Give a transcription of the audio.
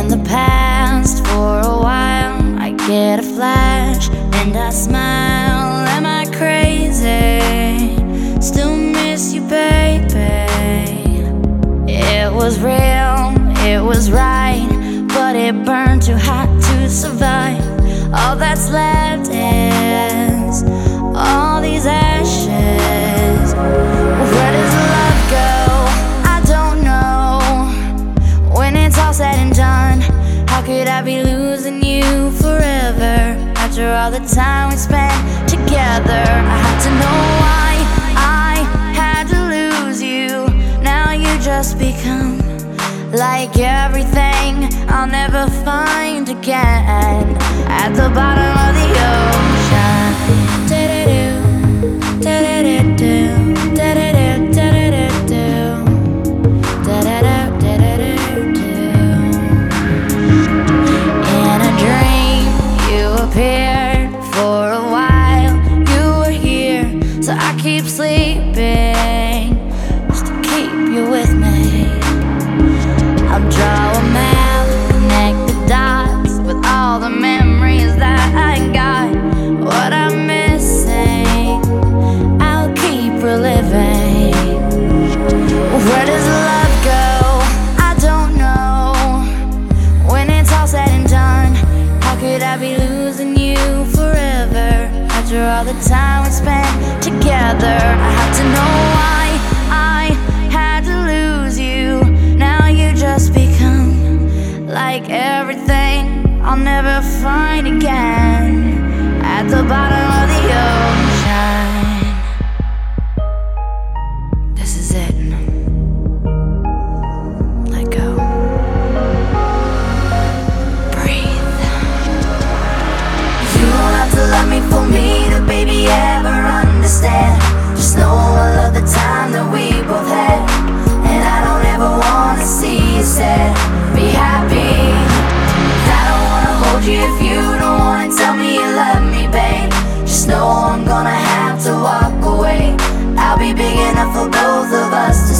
in the past for a while. I get a flash and I smile. Am I crazy? Still miss you, baby. It was real, it was right, but it burned too hot to survive. All that's left is all these ashes. Where does love go? I don't know. When it's all said and done, how could I be losing you forever? After all the time we spent together, I had to know why I had to lose you. Now you just become like everything I'll never find again. At the bottom of the ocean. Da-da-do, da-da-do, da-da-do, da-da-do, da-da-do, da-da-do. In a dream, you appeared for a while. You were here, so I keep sleeping just to keep you with me. I'll draw a map, connect the dots with all the memories that I got. What I'm missing, I'll keep reliving. Where does love go? I don't know. When it's all said and done, how could I be losing you forever? After all the time we spent together, I have to know why I had to lose you. Now you just become like everything I'll never find again. At the bottom of the ocean. This is it. Let go. Breathe. You don't have to love me for me to baby ever understand. Just know I love the time that we both had, and I don't ever wanna see you sad. Be happy. I don't wanna hold you if you don't wanna tell me you love me, babe. Just know I'm gonna have to walk away. I'll be big enough for both of us to